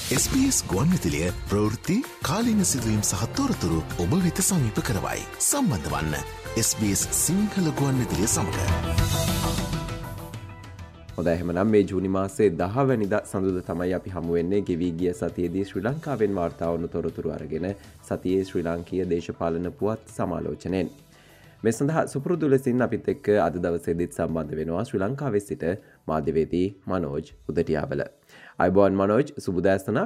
SBS ගුවන්විදුලිය ප්‍රවෘත්ති කාලීන සිදුවීම් සහ තොරතුරු ඔබ වෙත සමීප කරවයි. සම්බන්ධ වන්න SBS සිංහල ගුවන්විදුලිය සමඟ. හොඳයි එහෙනම් මේ ජූනි මාසයේ 10 වෙනිදා සඳුදා තමයි අපි හමු වෙන්නේ ගෙවි ගිය සතියේදී ශ්‍රී ලංකාවෙන් වාර්තා වුණු තොරතුරු අරගෙන සතියේ ශ්‍රී ලාංකීය දේශපාලන පුවත් සමාලෝචනයෙන්. මේ සඳහා සුපුරුදු ලෙසින් අපිත් එක්ක අද දවසේදීත් සම්බන්ධ වෙනවා ශ්‍රී ලංකාවේ සිට මාධ්‍යවේදී මනෝජ් උදටියාවල. අයිබෝන් මනෝජ් සුබුදෑසනක්.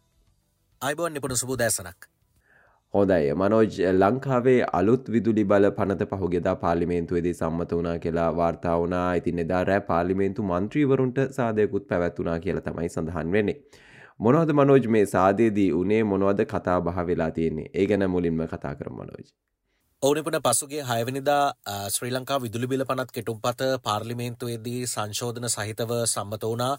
අයිබෝන් නිපුණ සුබුදෑසනක්. හොඳයි මනෝජ් ලංකාවේ අලුත් විදුලි බල පනත පහුගියදා පාර්ලිමේන්තුවේදී සම්මත වුණා කියලා වාර්තා වුණා. ඉතින් එදා රෑ පාර්ලිමේන්තු මන්ත්‍රීවරුන්ට සාදයකුත් පැවැත්වුණා කියලා තමයි සඳහන් වෙන්නේ. මොනවද මනෝජ් මේ සාදයේදී උනේ මොනවද කතා බහ වෙලා තියෙන්නේ? ඒ ගැන මුලින්ම කතා කරමු මනෝජ්. ඔවුනිපුන පසුගේ 6 වෙනිදා ශ්‍රී ලංකා විදුලි බිල පනත් කෙටුම්පත පාර්ලිමේන්තුවේදී සංශෝධන සහිතව සම්මත වුණා.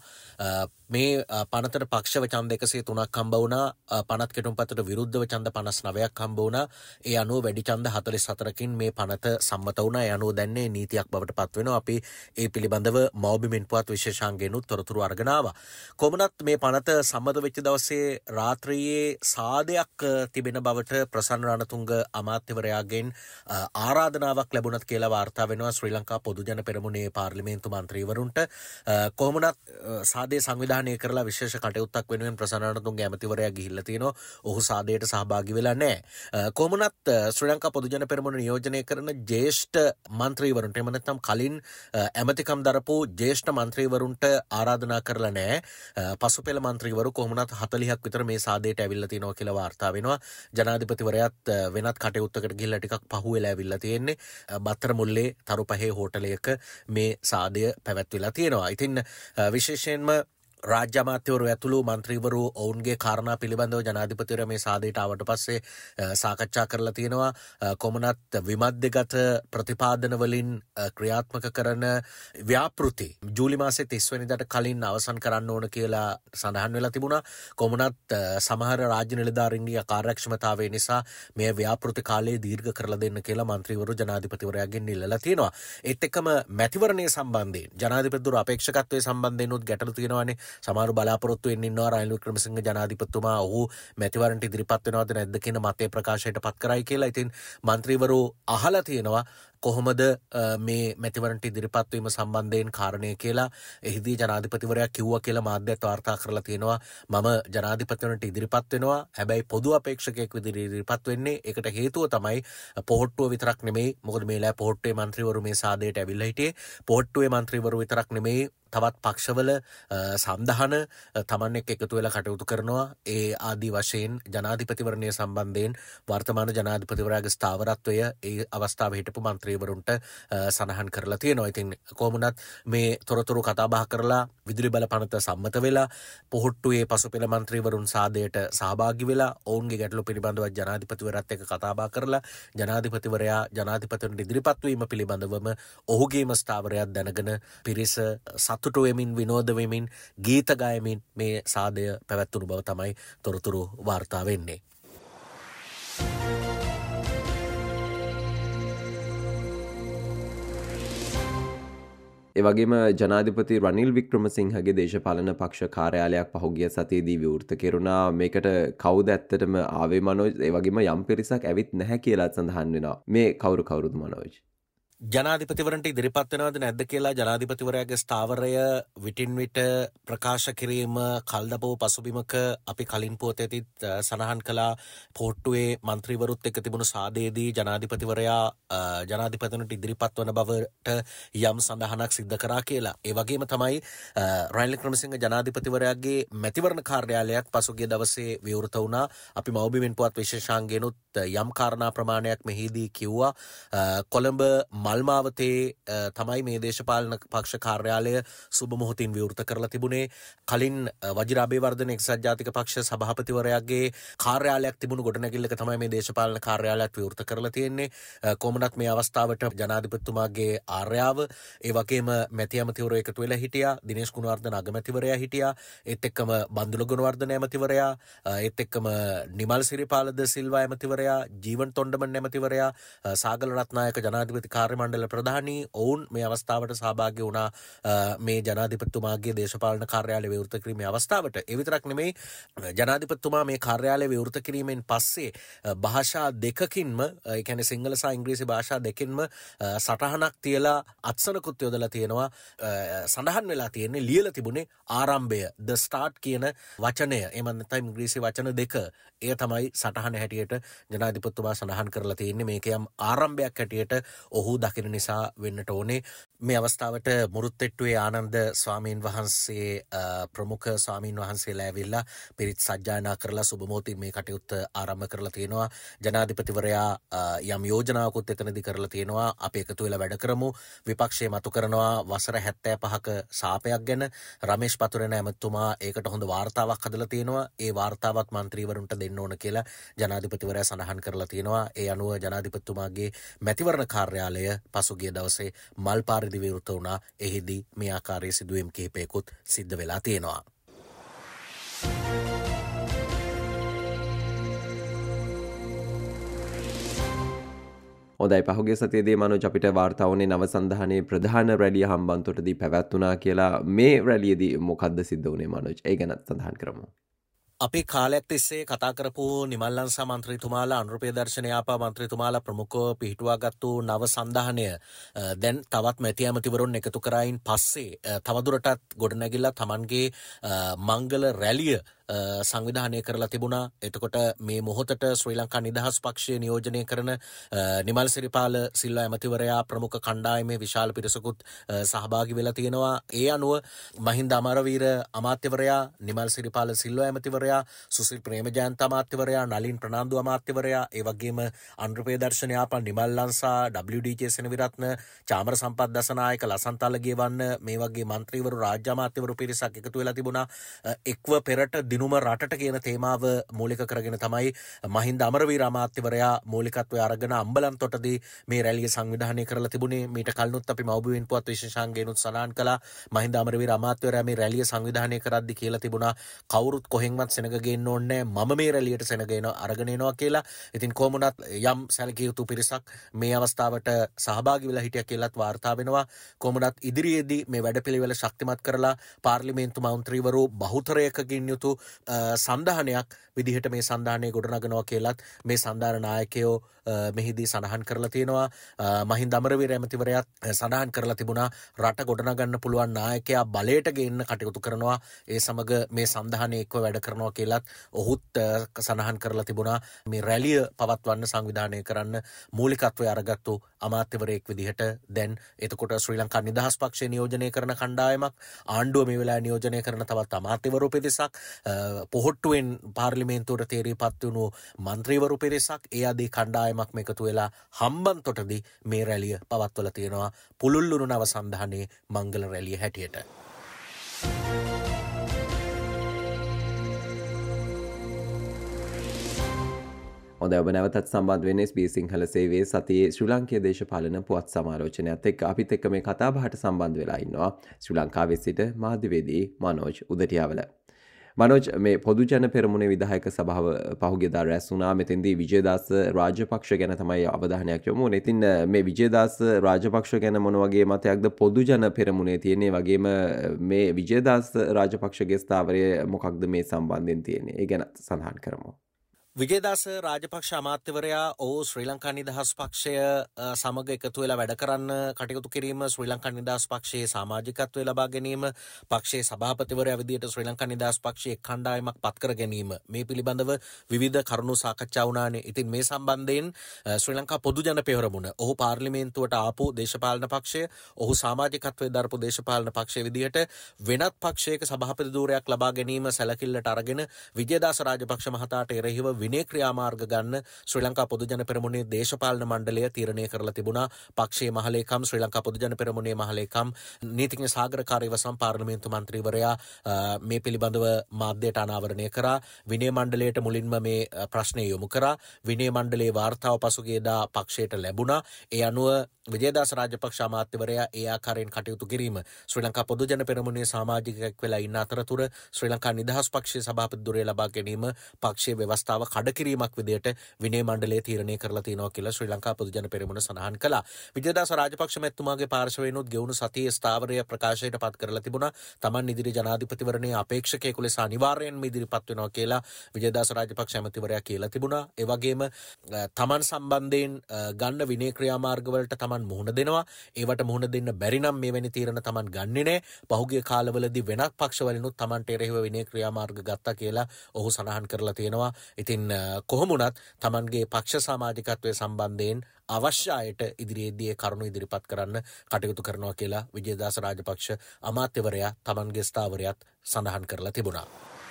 මේ පනතට පක්ෂව ඡන්ද 103ක් හම්බ වුණා. පනත් කෙටුම්පතට විරුද්ධව ඡන්ද 59ක් හම්බ වුණා. ඒ අනුව වැඩි ඡන්ද 44කින් මේ පනත සම්මත වුණා. ඒ අනුව දැන්නේ නීතියක් බවට පත් වෙනවා. අපි ඒ පිළිබඳව මව්බිමින් පුවත් විශේෂාංගයනුත් තොරතුරු අරගෙන ආවා. කොහොමනත් මේ පනත සම්මත වෙච්ච දවසේ රාත්‍රියේ සාදයක් තිබෙන බවට ප්‍රසන්න රණතුංග අමාත්‍යවරයාගෙන් ආරාධනාවක් ලැබුණත් කියලා වාර්තා වෙනවා ශ්‍රී ලංකා පොදුජන පෙරමුණේ පාර්ලිමේන්තු මන්ත්‍රීවරුන්ට. කොහොමනත් සාදය සංවිධානය කරලා විශේෂ කටයුත්තක් වෙනුවෙන් ප්‍රසන්න රණතුංග ඇමතිවරයා ගිහිල්ලා තිනවා. ඔහු සාදයට සහභාගී වෙලා නැහැ. කොහොමනත් ශ්‍රී ලංකා පොදුජන පෙරමුණ නියෝජනය කරන ජ්‍යෙෂ්ඨ මන්ත්‍රීවරුන්ට එම නැත්නම් කලින් ඇමතිකම් දරපු ජ්‍යෙෂ්ඨ මන්ත්‍රීවරුන්ට ආරාධනා කරලා නැහැ. පසුපෙළ මන්ත්‍රීවරු කොහොමනත් 40ක් විතර මේ සාදයට ඇවිල්ලා තිනවා කියලා වාර්තා වෙනවා. ජනාධිපතිවරයාත් වෙනත් කටයුත්තකට ගිහිල්ලා ටිකක් පහුවෙලා ඇවිල්ලා තියෙන්නේ. බත්තර මුල්ලේ තරුපහේ හෝටලයක මේ සාදය පැවැත්විලා තියෙනවා. ඉතින් විශේෂයෙන්ම රාජ්‍ය අමාත්‍යවරු ඇතුළු මන්ත්‍රීවරු ඔවුන්ගේ කාරණා පිළිබඳව ජනාධිපතිවරයා මේ සාදයට ආවට පස්සේ සාකච්ඡා කරලා තියෙනවා. කොමනත් විමධ්‍යගත ප්‍රතිපාදන වලින් ක්‍රියාත්මක කරන ව්‍යාපෘති ජූලි මාසේ 30 වෙනිදාට කලින් අවසන් කරන්න ඕන කියලා සඳහන් වෙලා තිබුණා. කොමනත් සමහර රාජ්‍ය නිලධාරීන්ගේ අකාර්යක්ෂමතාවය නිසා මේ ව්‍යාපෘති කාලය දීර්ඝ කරලා දෙන්න කියලා මන්ත්‍රීවරු ජනාධිපතිවරයාගෙන් ඉල්ලලා තියෙනවා. ඒත් එක්කම මැතිවරණය සම්බන්ධයෙන් ජනාධිපතිවරු අපේක්ෂකත්වයේ සම්බන්ධයෙන් උත් ගැටලු තියෙනවානේ. සමහර බලාපොරොත්තු වෙන්න ඉන්නවා රනිල් වික්‍රමසිංහ ජනාධිපතිතුමා ඔහු මැතිවරණට ඉදිරිපත් වෙනවද නැද්ද කියන මතය ප්‍රකාශයට පත් කරයි කියලා. ඉතින් මන්ත්‍රීවරු අහලා තියෙනවා කොහොමද මේ මැතිවරණට ඉදිරිපත් වීම සම්බන්ධයෙන් කාරණය කියලා. එහිදී ජනාධිපතිවරයා කිව්වා කියලා මාධ්‍යයට වාර්තා කරලා තියෙනවා මම ජනාධිපතිවරණට ඉදිරිපත් වෙනවා. හැබැයි පොදු අපේක්ෂකයෙක් විදිහට ඉදිරිපත් වෙන්නේ. ඒකට හේතුව තමයි පොහොට්ටුව විතරක් නෙමෙයි. මොකද මේලා පොහොට්ටුවේ මන්ත්‍රීවරු මේ සාදයට ඇවිල්ලා හිටියේ. පොහොට්ටුවේ මන්ත්‍රීවරු විතරක් නෙමෙයි තවත් පක්ෂවල සම්දහන තමන් එක්ක එකතු වෙලා කටයුතු කරනවා. ඒ ආදී වශයෙන් ජනාධිපතිවරණය සම්බන්ධයෙන් වර්තමාන ජනාධිපතිවරයාගේ ස්ථාවරත්වය ඒ අවස්ථාවේ හිටපු මන්ත්‍රීවරුන්ට සඳහන් කරලා තියෙනවා. ඉතින් කොහොමුණත් මේ තොරතුරු කතා බහ කරලා විදුලි බල පනත සම්මත වෙලා පොහොට්ටුවේ පසුපෙළ මන්ත්‍රීවරුන් සාදයට සහභාගී වෙලා ඔවුන්ගේ ගැටලු පිළිබඳව ජනාධිපතිවරයාත් එක්ක කතා බහ කරලා ජනාධිපතිවරයා ජනාධිපතිවරණට ඉදිරිපත් වීම පිළිබඳවම ඔහුගේම ස්ථාවරයක් දැනගෙන පිරිස සතුටු වෙමින් විනෝද වෙමින් ගීත ගයමින් මේ සාදය පැවැත්වුණු බව තමයි තොරතුරු වාර්තා වෙන්නේ. ඒ වගේම ජනාධිපති රනිල් වික්‍රමසිංහගේ දේශපාලන පක්ෂ කාර්යාලයක් පහුගිය සතියේදී විවෘත කෙරුණා. මේකට කවුද ඇත්තටම ආවේ මනෝජ්? ඒ වගේම යම් පිරිසක් ඇවිත් නැහැ කියලා සඳහන් වෙනවා. මේ කවුරුද මනෝජ්? ජනාධිපතිවරන්ට ඉදිරිපත් වෙනවද නැද්ද කියලා ජනාධිපතිවරයාගේ ස්ථාවරය විටින් විට ප්‍රකාශ කිරීම කල්දපෝ පසුබිමක අපි කලින් පුවතේදීත් සඳහන් කළා. පොට්ටුවේ මන්ත්‍රීවරුත් එක්ක තිබුණු සාදයේදී ජනාධිපතිවරයා ජනාධිපතිවරන්ට ඉදිරිපත් වන බවට යම් සඳහනක් සිද්ධ කරා කියලා. ඒ වගේම තමයි රනිල් වික්‍රමසිංහ ජනාධිපතිවරයාගේ මැතිවරණ කාර්යාලයක් පසුගිය දවසේ විවෘත වුණා. අපි මව්බිමෙන් පුවත් විශේෂාංගයනුත් යම් කාරණා ප්‍රමාණයක් මෙහිදී කිව්වා. කොළඹ මල්මාවතේ තමයි මේ දේශපාලන පක්ෂ කාර්යාලය සුබ මොහොතින් විවෘත කරලා තිබුණේ. කලින් වජිර අබේවර්ධන එක්සත් ජාතික පක්ෂ සභාපතිවරයාගේ කාර්යාලයක් තිබුණු ගොඩනැගිල්ලක තමයි මේ දේශපාලන කාර්යාලයත් විවෘත කරලා තියෙන්නේ. කොහොමනත් මේ අවස්ථාවට ජනාධිපතිතුමාගේ ආර්යාව ඒ වගේම මැති ඇමතිවරු එකතු වෙලා හිටියා. දිනේෂ් ගුණවර්ධන අගමැතිවරයා හිටියා. ඒත් එක්කම බන්දුල ගුණවර්ධන ඇමතිවරයා, ඒත් එක්කම නිමල් සිරිපාල ද සිල්වා ඇමතිවරයා, ජීවන් තොණ්ඩමන් ඇමතිවරයා, සාගල රත්නායක ජනාධිපති කාර්ය මණ්ඩල ප්‍රධානී ඔවුන් මේ අවස්ථාවට සහභාගී වුණා මේ ජනාධිපතිතුමාගේ දේශපාලන කාර්යාලය විවෘත කිරීමේ අවස්ථාවට. ඒ විතරක් නෙමෙයි ජනාධිපතිතුමා මේ කාර්යාලය විවෘත කිරීමෙන් පස්සේ භාෂා දෙකකින්ම ඒ කියන්නේ සිංහල සහ ඉංග්‍රීසි භාෂා දෙකකින්ම සටහනක් තියලා අත්සනකුත් යොදලා තියෙනවා. සඳහන් වෙලා තියෙන්නේ ලියලා තිබුණේ ආරම්භය the start කියන වචනය. එහෙම නැත්නම් ඉංග්‍රීසි වචන දෙක. එය තමයි සටහන හැටියට ජනාධිපතිතුමා සඳහන් කරලා තියෙන්නේ. මේක යම් ආරම්භයක් හැටියට ඔහු දකින නිසා වෙන්නට ඕනේ. මේ අවස්ථාවට මුරුත්තෙට්ටුවේ ආනන්ද ස්වාමීන් වහන්සේ ප්‍රමුඛ ස්වාමීන් වහන්සේලා ඇවිල්ලා පිරිත් සජ්ජායනා කරලා සුබ මොහොතින් මේ කටයුත්ත ආරම්භ කරලා තියෙනවා. ජනාධිපතිවරයා යම් යෝජනාවකුත් එතනදී කරලා තියෙනවා. අපි එකතු වෙලා වැඩ කරමු. විපක්ෂයේ මතු කරනවා වසර 75ක සාපයක් ගැන. රමේෂ් පතුරණ ඇමතුමා ඒකට හොඳ වාර්තාවක් හදලා තියෙනවා. ඒ වාර්තාවත් මන්ත්‍රීවරුන්ට දෙන්න ඕන කියලා ජනාධිපතිවරයා සඳහන් කරලා තියෙනවා. ඒ අනුව ජනාධිපතිතුමාගේ මැතිවරණ කාර්යාලය පසුගිය දවසේ මල් පාරේදී විවෘත වුණා. එහිදී මේ ආකාරයේ සිදුවීම් කිහිපයකුත් සිද්ධ වෙලා තියෙනවා. හොඳයි පහුගිය සතියේදී මනෝජ් අපිට වාර්තා වුණේ නවසන්ධානයේ ප්‍රධාන රැළිය හම්බන්තොටදී පැවැත්වුණා කියලා. මේ රැළියේදී මොකද්ද සිද්ධ වුණේ මනෝජ්? ඒ ගැන සඳහන් කරමු. අපි කාලයක් තිස්සේ කතා කරපු නිමල්ලන්සා මන්ත්‍රීතුමාලා අනුරූපීය දර්ශනය ආපා මන්ත්‍රීතුමාලා ප්‍රමුඛව පිහිටුවාගත්තු නව සන්ධානය දැන් තවත් මැති ඇමතිවරුන් එකතු කරයින් පස්සේ තවදුරටත් ගොඩනැගිල්ලා Tamanගේ මංගල රැළිය සංවිධානය කරලා තිබුණා. එතකොට මේ මොහොතට ශ්‍රී ලංකා නිදහස් පක්ෂය නියෝජනය කරන නිමල් සිරිපාල සිල්වා ඇමතිවරයා ප්‍රමුඛ කණ්ඩායමේ විශාල පිරිසකුත් සහභාගී වෙලා තියෙනවා. ඒ අනුව මහින්ද අමරවීර අමාත්‍යවරයා, නිමල් සිරිපාල සිල්වා ඇමතිවරයා, සුසිල් ප්‍රේමජයන්ත අමාත්‍යවරයා, නලින් ප්‍රනාන්දු අමාත්‍යවරයා, ඒ වගේම අනුරූපීය දර්ශනය ආපා නිමල් ලංසා, WD සෙනවිරත්න, චාමර සම්පත් දසනායක, ලසන්ත අලගියවන්න මේ වගේ මන්ත්‍රීවරු රාජ්‍ය අමාත්‍යවරු පිරිසක් එකතු වෙලා තිබුණා. එක්ව පෙරට දිනුම රටට කියන තේමාව මූලික කරගෙන තමයි මහින්ද අමරවීර අමාත්‍යවරයා මූලිකත්වය අරගෙන අම්බලන්තොටදී මේ රැළිය සංවිධානය කරලා තිබුණේ. මීට කලිනුත් අපි මව්බිමෙන් පුවත් විශේෂාංගයනුත් සඳහන් කළා. මහින්ද අමරවීර අමාත්‍යවරයා මේ රැළිය සංවිධානය කරද්දී කියලා තිබුණා කවුරුත් කොහෙන්වත් සෙනග ගේන්න ඕනේ නැහැ, මම මේ රැළියට සෙනග අරගෙන එනවා කියලා. ඉතින් කොහොමුණත් යම් සැලකිය යුතු පිරිසක් මේ අවස්ථාවට සහභාගී වෙලා හිටියා කියලාත් වාර්තා වෙනවා. කොහොමුණත් ඉදිරියේදී මේ වැඩපිළිවෙල ශක්තිමත් කරලා පාර්ලිමේන්තු මන්ත්‍රීවරු බහුතරයකකින් යුතු සන්ධානයක් විදිහට මේ සන්ධානය ගොඩනගනවා කියලත් මේ සන්ධාන නායකයෝ මෙහිදී සඳහන් කරලා තියෙනවා. මහින්ද අමරවීර ඇමතිවරයාත් සඳහන් කරලා තිබුණා රට ගොඩනගන්න පුළුවන් නායකයා බලයට ගේන්න කටයුතු කරනවා. ඒ සමග මේ සන්ධානය එක්ව වැඩ කරනවා කියලත් ඔහුත් සඳහන් කරලා තිබුණා. මේ රැළිය පවත්වන්න සංවිධානය කරන්න මූලිකත්වය අරගත්තු අමාත්‍යවරයෙක් විදිහට දැන් එතකොට ශ්‍රී ලංකා නිදහස් පක්ෂය නියෝජනය කරන කණ්ඩායමක්, ආණ්ඩුව මේ වෙලාවේ නියෝජනය කරන තවත් අමාත්‍යවරු පිරිසක්, පොහොට්ටුවෙන් පාර්ලිමේන්තුවට තේරීපත් වුණු මන්ත්‍රීවරු පිරිසක්, ඒ ආදී කණ්ඩායමක් එකතු වෙලා හම්බන්තොටදී මේ රැළිය පවත්වලා තියෙනවා. පුළුල්ලුණු නව සන්ධානයේ මංගල රැළිය හැටියට. හොඳයි ඔබ නැවතත් සම්බන්ධ වෙන්නේ SBS සිංහල සේවයේ සතියේ ශ්‍රී ලාංකීය දේශපාලන පුවත් සමාලෝචනයත් එක්ක. අපිත් එක්ක මේ කතා බහට සම්බන්ධ වෙලා ඉන්නවා ශ්‍රී ලංකාවේ සිට මාධ්‍යවේදී මනෝජ් උදටියාවල. මනෝජ්, මේ පොදු ජන පෙරමුණේ විධායක සභාව පහුගියදා රැස් වුණා. මෙතෙන්දී විජේදාස රාජපක්ෂ ගැන තමයි අවධානයක් යොමු වුනේ. ඉතින් මේ විජේදාස රාජපක්ෂ ගැන මොන වගේ මතයක්ද පොදු ජන පෙරමුණේ තියෙන්නේ? වගේම මේ විජේදාස රාජපක්ෂගේ ස්ථාවරය මොකක්ද මේ සම්බන්ධයෙන් තියෙන්නේ? ඒ ගැන සඳහන් කරමු. විජේදාස රාජපක්ෂ අමාත්‍යවරයා ඔහු ශ්‍රී ලංකා නිදහස් පක්ෂය සමග එකතු වෙලා වැඩ කරන්න කටයුතු කිරීම, ශ්‍රී ලංකා නිදහස් පක්ෂයේ සමාජිකත්වය ලබා ගැනීම, පක්ෂයේ සභාපතිවරයා විදියට ශ්‍රී ලංකා නිදහස් පක්ෂයේ කණ්ඩායමක් පත් කර ගැනීම, මේ පිළිබඳව විවිධ කරුණු සාකච්ඡා වුණානේ. ඉතින් මේ සම්බන්ධයෙන් ශ්‍රී ලංකා පොදු ජන පෙරමුණ, ඔහු පාර්ලිමේන්තුවට ආපු දේශපාලන පක්ෂය, ඔහු සමාජිකත්වයේ දරපු දේශපාලන පක්ෂය විදියට වෙනත් පක්ෂයක සභාපති ධූරයක් ලබා ගැනීම සැලකිල්ලට අරගෙන විජේදාස රාජපක්ෂ මහතාට එරෙහිව විනය ක්‍රියාමාර්ග ගන්න ශ්‍රී ලංකා පොදු ජන පෙරමුණේ දේශපාලන මණ්ඩලය තීරණය කරලා තිබුණා. පක්ෂයේ මහලේකම්, ශ්‍රී ලංකා පොදු ජන පෙරමුණේ මහලේකම්, නීතිඥ සාගර කාර්යවසම් පාර්ලිමේන්තු මන්ත්‍රීවරයා මේ පිළිබඳව මාධ්‍යයට අනාවරණය කරා. විනය මණ්ඩලයට මුලින්ම මේ ප්‍රශ්නය යොමු කරා. විනය මණ්ඩලයේ වාර්තාව පසුගියදා පක්ෂයට ලැබුණා. ඒ අනුව විජේදාස රාජපක්ෂ අමාත්‍යවරයා ඒ ආකාරයෙන් කටයුතු කිරීම ශ්‍රී ලංකා පොදු ජන පෙරමුණේ සමාජිකයෙක් වෙලා ඉන්න අතරතුර ශ්‍රී ලංකා නිදහස් පක්ෂයේ සභාපති ධුරය ලබා ගැනීම පක්ෂයේ ව්‍යවස්ථාව කඩකිරීමක් විදියට විනය මණ්ඩලය තීරණය කරලා තියෙනවා කියලා ශ්‍රී ලංකා පොදු ජන පෙරමුණ සඳහන් කළා. විජේදාස රාජපක්ෂ මැතිතුමාගේ පාර්ශවයෙන්ුත් ගෙවුණු සතියේ ස්ථාවරය ප්‍රකාශයට පත් කරලා තිබුණා. තමන් ඉදිරි ජනාධිපතිවරණයේ අපේක්ෂකයෙකු ලෙස අනිවාර්යයෙන්ම ඉදිරිපත් වෙනවා කියලා විජේදාස රාජපක්ෂ ඇමතිවරයා කියලා තිබුණා. ඒ වගේම තමන් සම්බන්ධයෙන් ගන්න විනය ක්‍රියාමාර්ගවලට තමන් මුහුණ දෙනවා. ඒවට මුහුණ දෙන්න බැරි නම් මෙවැනි තීරණ තමන් ගන්නේ නැහැ. පහුගිය කාලවලදී වෙනත් පක්ෂවලිනුත් තමන්ට එරෙහිව විනය ක්‍රියාමාර්ග ගත්තා කියලා ඔහු සඳහන් කරලා තියෙනවා. ඉතින් කොහොම වුණත් තමන්ගේ පක්ෂ සමාජිකත්වයේ සම්බන්ධයෙන් අවශ්‍ය අයට ඉදිරියේදී කරුණු ඉදිරිපත් කරන්න කටයුතු කරනවා කියලා විජේදාස රාජපක්ෂ අමාත්‍යවරයා තමන්ගේ ස්ථාවරයත් සඳහන් කරලා තිබුණා.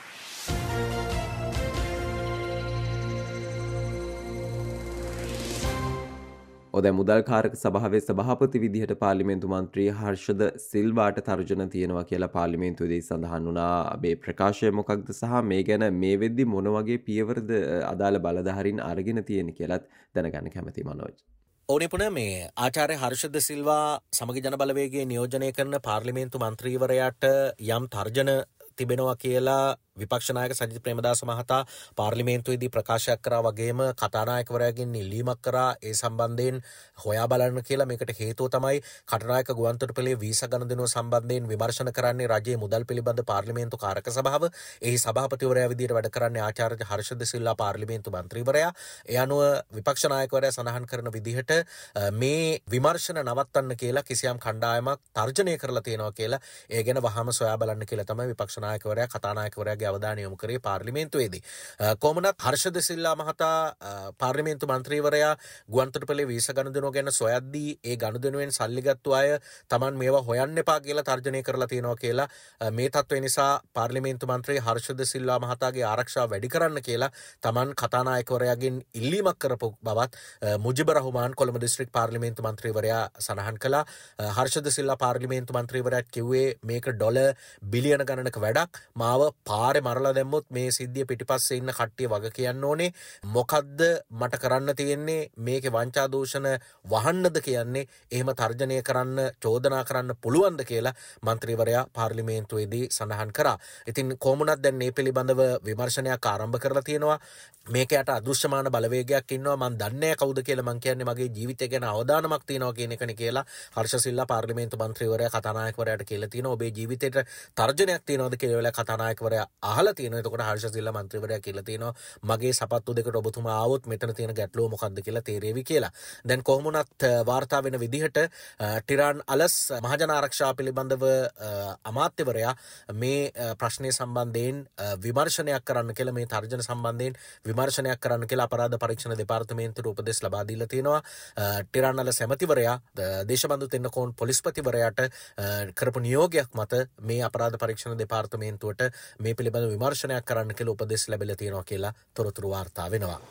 ඔද මුදල්කාරක සභාවේ සභාපති විදිහට පාර්ලිමේන්තු මන්ත්‍රී හර්ෂද සිල්වාට තර්ජන තියෙනවා කියලා පාර්ලිමේන්තුවේදී සඳහන් වුණා. මේ ප්‍රකාශය මොකක්ද සහ මේ ගැන මේ වෙද්දි මොන වගේ පියවරද අදාළ බලධාරීන් අරගෙන තියෙන කියලාත් දැනගන්න කැමතියි මනෝජ්. ඕනිපුන මේ ආචාර්ය හර්ෂද සිල්වා සමග ජන බලවේගයේ නියෝජනය කරන පාර්ලිමේන්තු මන්ත්‍රීවරයාට යම් තර්ජන තිබෙනවා කියලා විපක්ෂ නායක සජිත් ප්‍රේමදාස මහතා පාර්ලිමේන්තුවේදී ප්‍රකාශයක් කරා වගේම කතානායකවරයාගෙන් ඉල්ලීමක් කරා ඒ සම්බන්ධයෙන් හොයා බලන්න කියලා. මේකට හේතුව තමයි කටනායක ගුවන්තොටුපළේ වීසා ගනුදෙනුව සම්බන්ධයෙන් විමර්ශන කරන්නේ රජයේ මුදල් පිළිබඳ පාර්ලිමේන්තු කාරක සභාව. එහි සභාපතිවරයා විදිහට වැඩ කරන්නේ ආචාර්ය හර්ෂද සිල්වා පාර්ලිමේන්තු මන්ත්‍රීවරයා. ඒ අනුව විපක්ෂ නායකවරයා සඳහන් කරන විදිහට මේ විමර්ශන නවත්තන්න කියලා කිසියම් කණ්ඩායමක් තර්ජනය කරලා තියෙනවා කියලා ඒ ගැන වහාම සොයා බලන්න කියලා තමයි විපක්ෂ නායකවරයා කතානායකවරයාගේ අවධානය යොමු කරේ පාර්ලිමේන්තුවේදී. කොහොමනත් හර්ෂද සිල්වා මහතා පාර්ලිමේන්තු මන්ත්‍රීවරයා ගුවන්තොටුපළේ වීසා ගනුදෙනුව ගැන සොයද්දී ඒ ගනුදෙනුවෙන් සල්ලිගත්තු අය Taman මේවා හොයන්න එපා කියලා තර්ජනය කරලා තියෙනවා කියලා මේ තත්ත්වය නිසා පාර්ලිමේන්තු මන්ත්‍රී හර්ෂද සිල්වා මහතාගේ ආරක්ෂාව වැඩි කරන්න කියලා Taman කතානායකවරයාගෙන් ඉල්ලීමක් කරපු බවත් මුජිබ රහමාන් කොළඹ දිස්ත්‍රික් පාර්ලිමේන්තු මන්ත්‍රීවරයා සඳහන් කළා. හර්ෂද සිල්වා පාර්ලිමේන්තු මන්ත්‍රීවරයා කිව්වේ මේක ඩොලර් බිලියන ගණනක වැඩක්. මාව පාරේ මරලා දැම්මොත් මේ සිද්ධිය පිටිපස්සේ ඉන්න කට්ටිය වග කියන්න ඕනේ. මොකද්ද මට කරන්න තියෙන්නේ? මේකේ වංචා දූෂණ වහන්නද කියන්නේ? එහෙම තර්ජනය කරන්න චෝදනා කරන්න පුළුවන්ද කියලා මන්ත්‍රීවරයා පාර්ලිමේන්තුවේදී සඳහන් කරා. ඉතින් කොමුණත් දැන් මේ පිළිබඳව විමර්ශනයක් ආරම්භ කරලා තියෙනවා. මේකයට අදෘශ්‍යමාන බලවේගයක් ඉන්නවා. මම දන්නේ කවුද කියලා. මං කියන්නේ මගේ ජීවිතය ගැන අවධානමක් තියෙනවා කියන එකනේ කියලා හර්ෂ සිල්වා පාර්ලිමේන්තු මන්ත්‍රීවරයා කතානායකවරයාට කියලා තියෙනවා. ඔබේ ජීවිතේට තර්ජනයක් තියෙනවද කියලා වෙලාව කතානායකවරයා අහලා තියෙනවා. එතකොට හර්ෂ සිල්වා මන්ත්‍රීවරයා කියලා තියෙනවා මගේ සපත්තු දෙකට ඔබතුමා ආවොත් මෙතන තියෙන ගැටලුව මොකක්ද කියලා තේරෙවි කියලා. දැන් කොහොමුණත් වාර්තා වෙන විදිහට ටිරාන් අලස් මහජන ආරක්ෂාව පිළිබඳව අමාත්‍යවරයා මේ ප්‍රශ්නය සම්බන්ධයෙන් විමර්ශනයක් කරන්න කියලා මේ තර්ජන සම්බන්ධයෙන් විමර්ශනයක් කරන්න කියලා අපරාධ පරීක්ෂණ දෙපාර්තමේන්තුවට උපදෙස් ලබා දීලා තියෙනවා. ටිරාන් අලස් ඇමතිවරයා දේශබන්දු තෙන්නකෝන් පොලිස්පතිවරයාට කරපු නියෝගයක් මත මේ අපරාධ පරීක්ෂණ දෙපාර්තමේන්තුවට මේ පිළිබඳ විමර්ශනයක් කරන්න කියලා උපදෙස් ලැබිලා තියෙනවා කියලා තොරතුරු වාර්තා වෙනවා.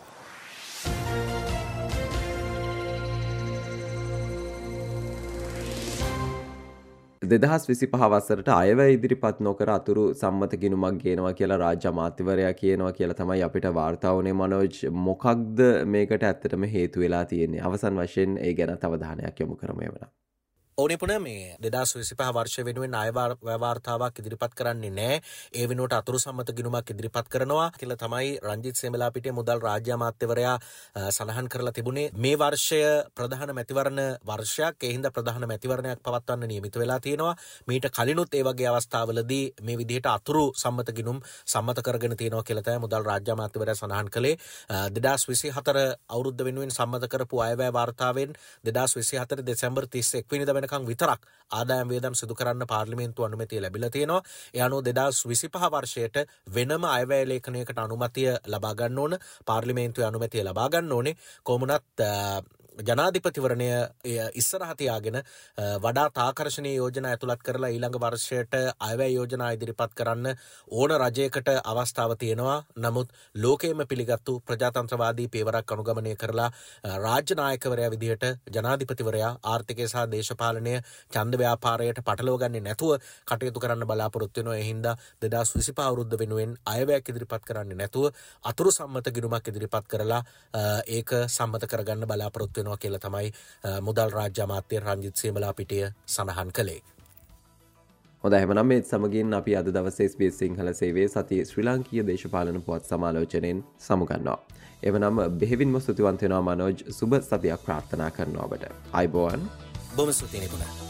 දෙදහස් 25 වසරට අයවැය ඉදිරිපත් නොකර අතුරු සම්මත ගිණුමක් ගේනවා කියලා රාජ්‍ය අමාත්‍යවරයා කියනවා කියලා තමයි අපිට වාර්තා වුණේ මනෝජ්. මොකක්ද මේකට ඇත්තටම හේතු වෙලා තියෙන්නේ? අවසන් වශයෙන් ඒ ගැන අවධානයක් යොමු කරමු එවනම්. ඕනිපුන මේ 2025 වර්ෂය වෙනුවෙන් අයවාර්තාවක් ඉදිරිපත් කරන්නේ නැහැ. ඒ වෙනුවට අතුරු සම්මත ගිණුමක් ඉදිරිපත් කරනවා කියලා තමයි රංජිත් සේමලාපිටිය මුදල් රාජ්‍ය අමාත්‍යවරයා සඳහන් කරලා තිබුණේ. මේ වර්ෂය ප්‍රධාන මැතිවරණ වර්ෂයක්. ඒ හින්දා ප්‍රධාන මැතිවරණයක් පවත්වන්න නියමිත වෙලා තියෙනවා. මීට කලිනුත් ඒ වගේ අවස්ථාවලදී මේ විදිහට අතුරු සම්මත ගිණුම් සම්මත කරගෙන තියෙනවා කියලා තමයි මුදල් රාජ්‍ය අමාත්‍යවරයා සඳහන් කළේ. 2024 අවුරුද්ද වෙනුවෙන් සම්මත කරපු අයවැය වාර්තාවෙන් 2024 දෙසැම්බර් 31 වෙනිදා විතරක් ආදායම් වියදම් සිදු කරන්න පාර්ලිමේන්තු අනුමැතිය ලැබිලා තියෙනවා. ඒ අනුව 2025 වර්ෂයට වෙනම අයවැය ලේඛනයකට අනුමැතිය ලබා ගන්න ඕන. පාර්ලිමේන්තුවේ අනුමැතිය ලබා ගන්න ඕනේ. කොමුණත් ජනාධිපතිවරණය ඉස්සරහ තියාගෙන වඩාත් ආකර්ශනීය යෝජනා ඇතුළත් කරලා ඊළඟ වර්ෂයට අයවැය යෝජනා ඉදිරිපත් කරන්න ඕන රජයකට අවස්ථාව තියෙනවා. නමුත් ලෝකයේම පිළිගත්තු ප්‍රජාතන්ත්‍රවාදී පියවරක් අනුගමනය කරලා රාජ්‍ය නායකවරයා විදිහට ජනාධිපතිවරයා ආර්ථිකය සහ දේශපාලනය ඡන්ද ව්‍යාපාරයට පටලව ගන්නේ නැතුව කටයුතු කරන්න බලාපොරොත්තු වෙනවා. ඒ හින්දා 2025 අවුරුද්ද වෙනුවෙන් අයවැයක් ඉදිරිපත් කරන්නේ නැතුව අතුරු සම්මත ගිණුමක් ඉදිරිපත් කරලා ඒක සම්මත කරගන්න බලාපොරොත්තු වෙනවා කියලා තමයි මුදල් රාජ්‍ය අමාත්‍ය රංජිත් සේමලාපිටිය සඳහන් කළේ. හොඳ එහෙනම් මේ සමගින් අපි අද දවසේ SBS සිංහල සේවයේ සතියේ ශ්‍රී ලාංකීය දේශපාලන පුවත් සමාලෝචනයෙන් සමුගන්නවා. එවනම් බෙහෙවින්ම ස්තුතිවන්ත වෙනවා මනෝජ්. සුබ සතියක් ප්‍රාර්ථනා කරනවා ඔබට. ආයුබෝවන්. බොහොම ස්තුතියි නිපුණා.